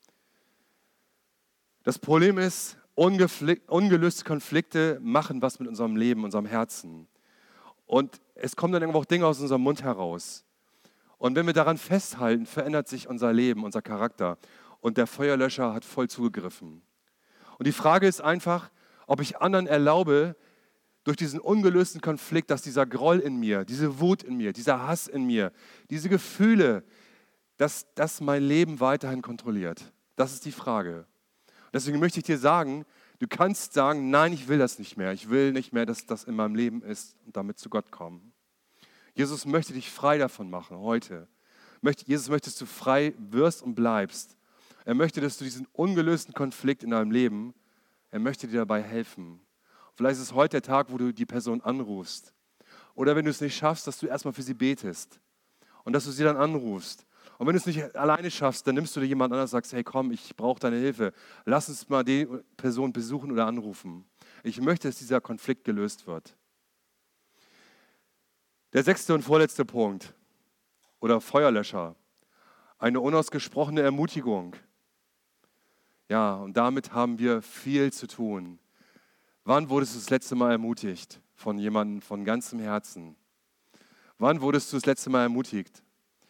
Das Problem ist, ungelöste Konflikte machen was mit unserem Leben, unserem Herzen. Und es kommen dann irgendwo auch Dinge aus unserem Mund heraus. Und wenn wir daran festhalten, verändert sich unser Leben, unser Charakter. Und der Feuerlöscher hat voll zugegriffen. Und die Frage ist einfach, ob ich anderen erlaube, durch diesen ungelösten Konflikt, dass dieser Groll in mir, diese Wut in mir, dieser Hass in mir, diese Gefühle, dass das mein Leben weiterhin kontrolliert. Das ist die Frage. Deswegen möchte ich dir sagen, du kannst sagen, nein, ich will das nicht mehr. Ich will nicht mehr, dass das in meinem Leben ist und damit zu Gott kommen. Jesus möchte dich frei davon machen heute. Jesus möchte, dass du frei wirst und bleibst. Er möchte, dass du diesen ungelösten Konflikt in deinem Leben, er möchte dir dabei helfen. Vielleicht ist es heute der Tag, wo du die Person anrufst. Oder wenn du es nicht schaffst, dass du erstmal für sie betest und dass du sie dann anrufst. Und wenn du es nicht alleine schaffst, dann nimmst du dir jemand anderes und sagst, hey komm, ich brauche deine Hilfe. Lass uns mal die Person besuchen oder anrufen. Ich möchte, dass dieser Konflikt gelöst wird. Der sechste und vorletzte Punkt oder Feuerlöscher. Eine unausgesprochene Ermutigung. Ja, und damit haben wir viel zu tun. Wann wurdest du das letzte Mal ermutigt von jemandem von ganzem Herzen? Wann wurdest du das letzte Mal ermutigt?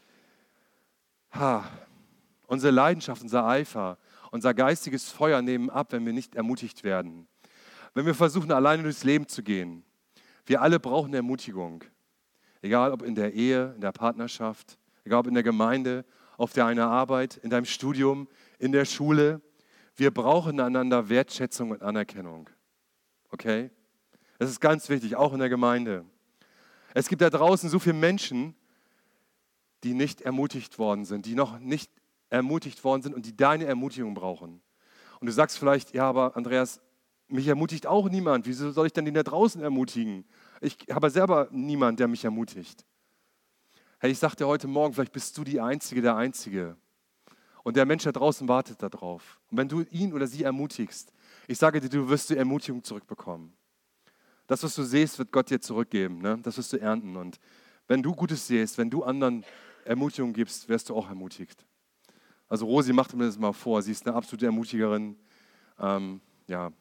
Ha, unsere Leidenschaft, unser Eifer, unser geistiges Feuer nehmen ab, wenn wir nicht ermutigt werden. Wenn wir versuchen, alleine durchs Leben zu gehen. Wir alle brauchen Ermutigung. Egal ob in der Ehe, in der Partnerschaft, egal ob in der Gemeinde, auf deiner Arbeit, in deinem Studium, in der Schule. Wir brauchen einander Wertschätzung und Anerkennung. Okay? Das ist ganz wichtig, auch in der Gemeinde. Es gibt da draußen so viele Menschen, die nicht ermutigt worden sind, die noch nicht ermutigt worden sind und die deine Ermutigung brauchen. Und du sagst vielleicht, ja, aber Andreas, mich ermutigt auch niemand. Wieso soll ich denn den da draußen ermutigen? Ich habe selber niemanden, der mich ermutigt. Hey, ich sage dir heute Morgen, vielleicht bist du die Einzige, der Einzige. Und der Mensch da draußen wartet darauf. Und wenn du ihn oder sie ermutigst, ich sage dir, du wirst die Ermutigung zurückbekommen. Das, was du siehst, wird Gott dir zurückgeben. Ne? Das wirst du ernten. Und wenn du Gutes siehst, wenn du anderen Ermutigung gibst, wirst du auch ermutigt. Also Rosi, macht mir das mal vor. Sie ist eine absolute Ermutigerin. Ähm, ja.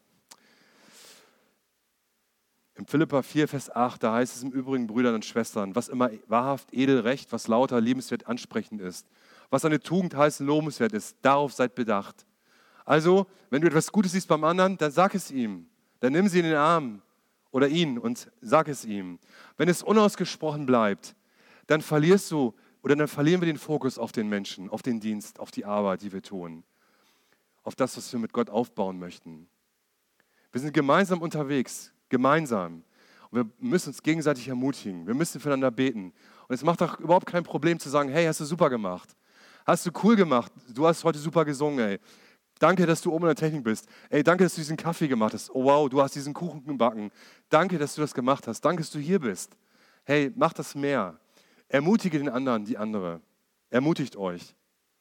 Im Philipper vier, Vers acht, da heißt es im Übrigen, Brüdern und Schwestern, was immer wahrhaft, edel, recht, was lauter, liebenswert, ansprechend ist, was eine Tugend heißt, lobenswert ist, darauf seid bedacht. Also, wenn du etwas Gutes siehst beim anderen, dann sag es ihm. Dann nimm sie in den Arm oder ihn und sag es ihm. Wenn es unausgesprochen bleibt, dann verlierst du oder dann verlieren wir den Fokus auf den Menschen, auf den Dienst, auf die Arbeit, die wir tun, auf das, was wir mit Gott aufbauen möchten. Wir sind gemeinsam unterwegs, gemeinsam. Und wir müssen uns gegenseitig ermutigen. Wir müssen füreinander beten. Und es macht doch überhaupt kein Problem zu sagen, hey, hast du super gemacht. Hast du cool gemacht. Du hast heute super gesungen, ey. Danke, dass du oben in der Technik bist. Ey, danke, dass du diesen Kaffee gemacht hast. Oh wow, du hast diesen Kuchen gebacken. Danke, dass du das gemacht hast. Danke, dass du hier bist. Hey, mach das mehr. Ermutige den anderen, die andere. Ermutigt euch.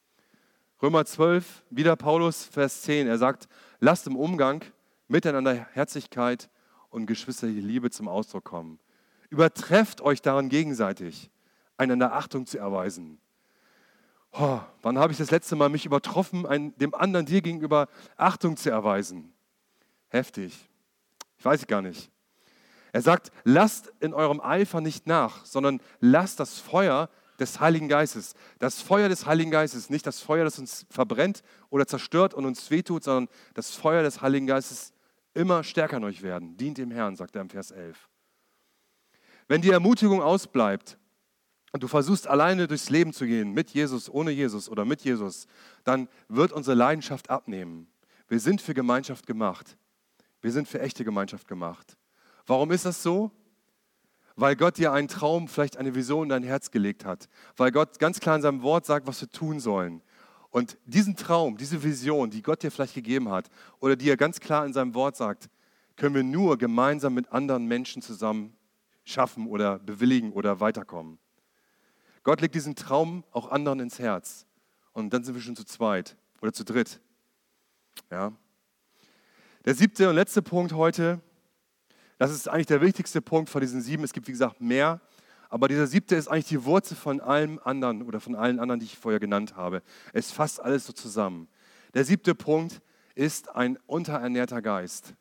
Römer zwölf, wieder Paulus, Vers zehn. Er sagt, lasst im Umgang miteinander Herzlichkeit und geschwisterliche Liebe zum Ausdruck kommen. Übertrefft euch daran gegenseitig, einander Achtung zu erweisen. Oh, wann habe ich das letzte Mal mich übertroffen, ein, dem anderen dir gegenüber Achtung zu erweisen? Heftig. Ich weiß gar nicht. Er sagt, lasst in eurem Eifer nicht nach, sondern lasst das Feuer des Heiligen Geistes, das Feuer des Heiligen Geistes, nicht das Feuer, das uns verbrennt oder zerstört und uns wehtut, sondern das Feuer des Heiligen Geistes immer stärker in euch werden. Dient dem Herrn, sagt er im Vers elf. Wenn die Ermutigung ausbleibt und du versuchst alleine durchs Leben zu gehen, mit Jesus, ohne Jesus oder mit Jesus, dann wird unsere Leidenschaft abnehmen. Wir sind für Gemeinschaft gemacht. Wir sind für echte Gemeinschaft gemacht. Warum ist das so? Weil Gott dir einen Traum, vielleicht eine Vision in dein Herz gelegt hat. Weil Gott ganz klar in seinem Wort sagt, was wir tun sollen. Und diesen Traum, diese Vision, die Gott dir vielleicht gegeben hat oder die er ganz klar in seinem Wort sagt, können wir nur gemeinsam mit anderen Menschen zusammen schaffen oder bewilligen oder weiterkommen. Gott legt diesen Traum auch anderen ins Herz. Und dann sind wir schon zu zweit oder zu dritt. Ja. Der siebte und letzte Punkt heute, das ist eigentlich der wichtigste Punkt von diesen sieben. Es gibt, wie gesagt, mehr. Aber dieser siebte ist eigentlich die Wurzel von allem anderen oder von allen anderen, die ich vorher genannt habe. Es fasst alles so zusammen. Der siebte Punkt ist ein unterernährter Geist.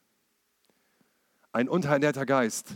Ein unterernährter Geist.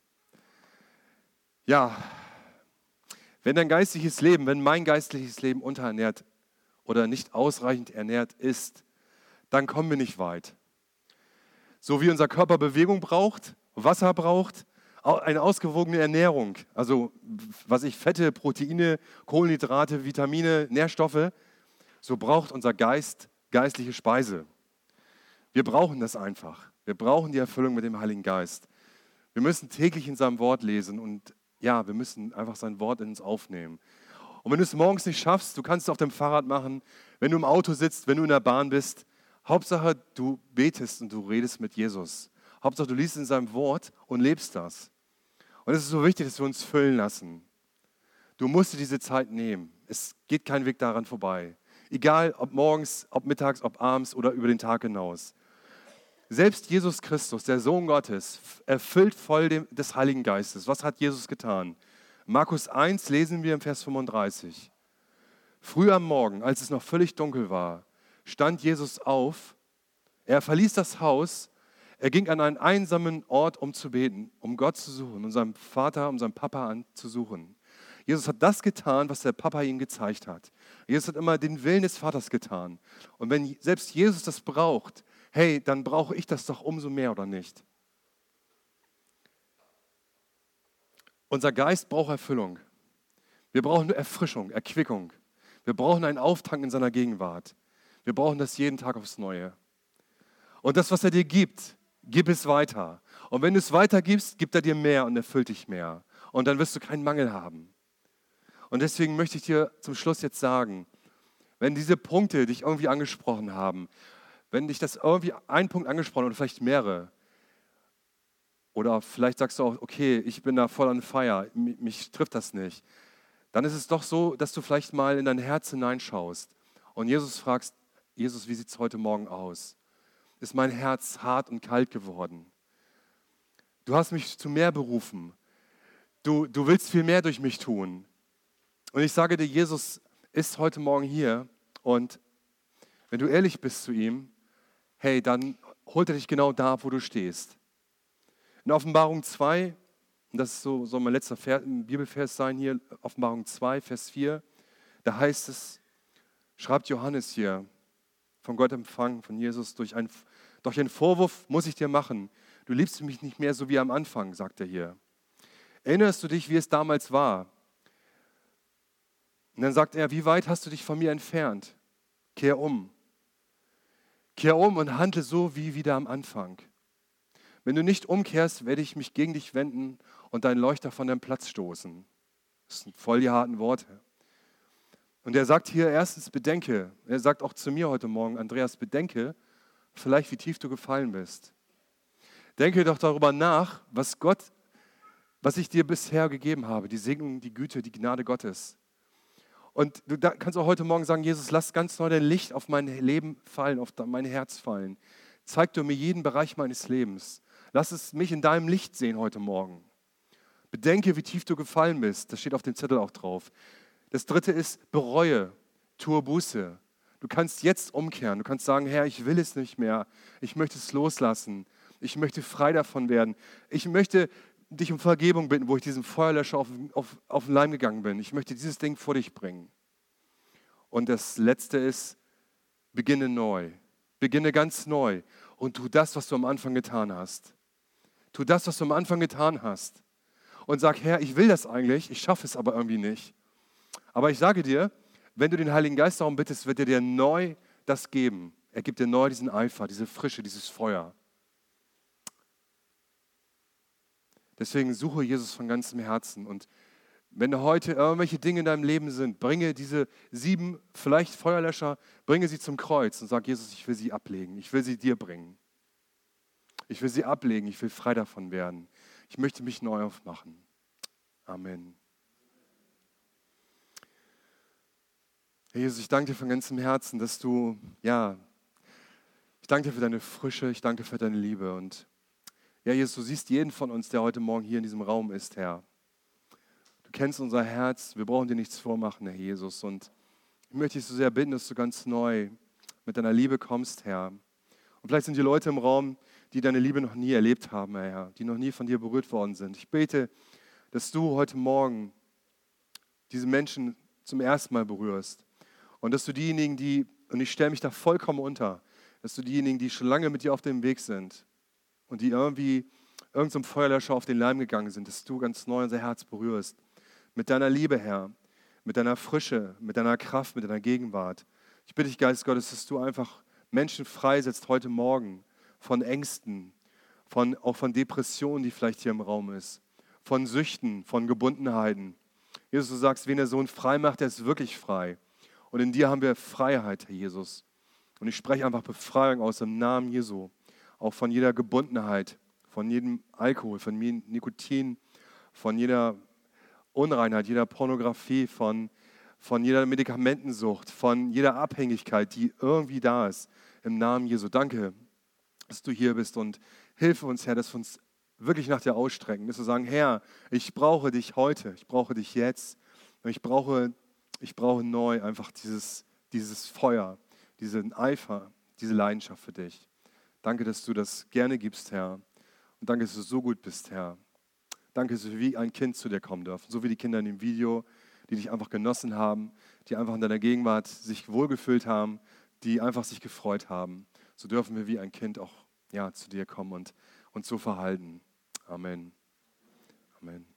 Ja, wenn dein geistliches Leben, wenn mein geistliches Leben unterernährt oder nicht ausreichend ernährt ist, dann kommen wir nicht weit. So wie unser Körper Bewegung braucht, Wasser braucht, eine ausgewogene Ernährung, also was ich Fette, Proteine, Kohlenhydrate, Vitamine, Nährstoffe, so braucht unser Geist geistliche Speise. Wir brauchen das einfach. Wir brauchen die Erfüllung mit dem Heiligen Geist. Wir müssen täglich in seinem Wort lesen und ja, wir müssen einfach sein Wort in uns aufnehmen. Und wenn du es morgens nicht schaffst, du kannst es auf dem Fahrrad machen, wenn du im Auto sitzt, wenn du in der Bahn bist, Hauptsache du betest und du redest mit Jesus. Hauptsache du liest in seinem Wort und lebst das. Und es ist so wichtig, dass wir uns füllen lassen. Du musst dir diese Zeit nehmen. Es geht kein Weg daran vorbei. Egal, ob morgens, ob mittags, ob abends oder über den Tag hinaus. Selbst Jesus Christus, der Sohn Gottes, erfüllt voll dem, des Heiligen Geistes. Was hat Jesus getan? Markus eins lesen wir im Vers fünfunddreißig. Früh am Morgen, als es noch völlig dunkel war, stand Jesus auf. Er verließ das Haus. Er ging an einen einsamen Ort, um zu beten, um Gott zu suchen, um seinen Vater, um seinen Papa anzusuchen. Jesus hat das getan, was der Papa ihm gezeigt hat. Jesus hat immer den Willen des Vaters getan. Und wenn selbst Jesus das braucht, hey, dann brauche ich das doch umso mehr, oder nicht? Unser Geist braucht Erfüllung. Wir brauchen Erfrischung, Erquickung. Wir brauchen einen Auftanken in seiner Gegenwart. Wir brauchen das jeden Tag aufs Neue. Und das, was er dir gibt, gib es weiter. Und wenn du es weitergibst, gibt er dir mehr und erfüllt dich mehr. Und dann wirst du keinen Mangel haben. Und deswegen möchte ich dir zum Schluss jetzt sagen, wenn diese Punkte dich irgendwie angesprochen haben, wenn dich das irgendwie ein Punkt angesprochen oder vielleicht mehrere, oder vielleicht sagst du auch, okay, ich bin da voll on fire, mich, mich trifft das nicht, dann ist es doch so, dass du vielleicht mal in dein Herz hineinschaust und Jesus fragst, Jesus, wie sieht es heute Morgen aus? Ist mein Herz hart und kalt geworden? Du hast mich zu mehr berufen. Du, du willst viel mehr durch mich tun. Und ich sage dir, Jesus ist heute Morgen hier und wenn du ehrlich bist zu ihm, hey, dann holt er dich genau da, wo du stehst. In Offenbarung zwei, und das ist so, soll mein letzter Vers, Bibelvers sein hier, Offenbarung zwei, Vers vier, da heißt es, schreibt Johannes hier, von Gott empfangen, von Jesus, durch einen, durch einen Vorwurf muss ich dir machen. Du liebst mich nicht mehr so wie am Anfang, sagt er hier. Erinnerst du dich, wie es damals war? Und dann sagt er, wie weit hast du dich von mir entfernt? Kehr um. Kehr um und handle so wie wieder am Anfang. Wenn du nicht umkehrst, werde ich mich gegen dich wenden und deinen Leuchter von deinem Platz stoßen. Das sind voll die harten Worte. Und er sagt hier erstens, bedenke. Er sagt auch zu mir heute Morgen, Andreas, bedenke vielleicht, wie tief du gefallen bist. Denke doch darüber nach, was Gott, was ich dir bisher gegeben habe, die Segnung, die Güte, die Gnade Gottes. Und du kannst auch heute Morgen sagen, Jesus, lass ganz neu dein Licht auf mein Leben fallen, auf mein Herz fallen. Zeig du mir jeden Bereich meines Lebens. Lass es mich in deinem Licht sehen heute Morgen. Bedenke, wie tief du gefallen bist. Das steht auf dem Zettel auch drauf. Das dritte ist, bereue, tue Buße. Du kannst jetzt umkehren. Du kannst sagen, Herr, ich will es nicht mehr. Ich möchte es loslassen. Ich möchte frei davon werden. Ich möchte dich um Vergebung bitten, wo ich diesem Feuerlöscher auf, auf, auf den Leim gegangen bin. Ich möchte dieses Ding vor dich bringen. Und das Letzte ist, beginne neu. Beginne ganz neu und tu das, was du am Anfang getan hast. Tu das, was du am Anfang getan hast. Und sag, Herr, ich will das eigentlich, ich schaffe es aber irgendwie nicht. Aber ich sage dir, wenn du den Heiligen Geist darum bittest, wird er dir neu das geben. Er gibt dir neu diesen Eifer, diese Frische, dieses Feuer. Deswegen suche Jesus von ganzem Herzen. Und wenn heute irgendwelche Dinge in deinem Leben sind, bringe diese sieben, vielleicht Feuerlöscher, bringe sie zum Kreuz und sag, Jesus, ich will sie ablegen. Ich will sie dir bringen. Ich will sie ablegen. Ich will frei davon werden. Ich möchte mich neu aufmachen. Amen. Herr Jesus, ich danke dir von ganzem Herzen, dass du, ja, ich danke dir für deine Frische, ich danke dir für deine Liebe. Und ja, Jesus, du siehst jeden von uns, der heute Morgen hier in diesem Raum ist, Herr. Du kennst unser Herz, wir brauchen dir nichts vormachen, Herr Jesus. Und ich möchte dich so sehr bitten, dass du ganz neu mit deiner Liebe kommst, Herr. Und vielleicht sind hier Leute im Raum, die deine Liebe noch nie erlebt haben, Herr, die noch nie von dir berührt worden sind. Ich bete, dass du heute Morgen diese Menschen zum ersten Mal berührst. Und dass du diejenigen, die, und ich stelle mich da vollkommen unter, dass du diejenigen, die schon lange mit dir auf dem Weg sind und die irgendwie irgendeinem Feuerlöscher auf den Leim gegangen sind, dass du ganz neu unser Herz berührst. Mit deiner Liebe, Herr, mit deiner Frische, mit deiner Kraft, mit deiner Gegenwart. Ich bitte dich, Geist Gottes, dass du einfach Menschen freisetzt heute Morgen von Ängsten, von, auch von Depressionen, die vielleicht hier im Raum ist, von Süchten, von Gebundenheiten. Jesus, du sagst, wen der Sohn frei macht, der ist wirklich frei. Und in dir haben wir Freiheit, Herr Jesus. Und ich spreche einfach Befreiung aus dem Namen Jesu. Auch von jeder Gebundenheit, von jedem Alkohol, von jedem Nikotin, von jeder Unreinheit, jeder Pornografie, von, von jeder Medikamentensucht, von jeder Abhängigkeit, die irgendwie da ist. Im Namen Jesu. Danke, dass du hier bist und hilfe uns, Herr, dass wir uns wirklich nach dir ausstrecken. Dass wir sagen, Herr, ich brauche dich heute, ich brauche dich jetzt. Ich brauche Ich brauche neu einfach dieses, dieses Feuer, diesen Eifer, diese Leidenschaft für dich. Danke, dass du das gerne gibst, Herr. Und danke, dass du so gut bist, Herr. Danke, dass wir wie ein Kind zu dir kommen dürfen. So wie die Kinder in dem Video, die dich einfach genossen haben, die einfach in deiner Gegenwart sich wohlgefühlt haben, die einfach sich gefreut haben. So dürfen wir wie ein Kind auch ja, zu dir kommen und uns so verhalten. Amen. Amen.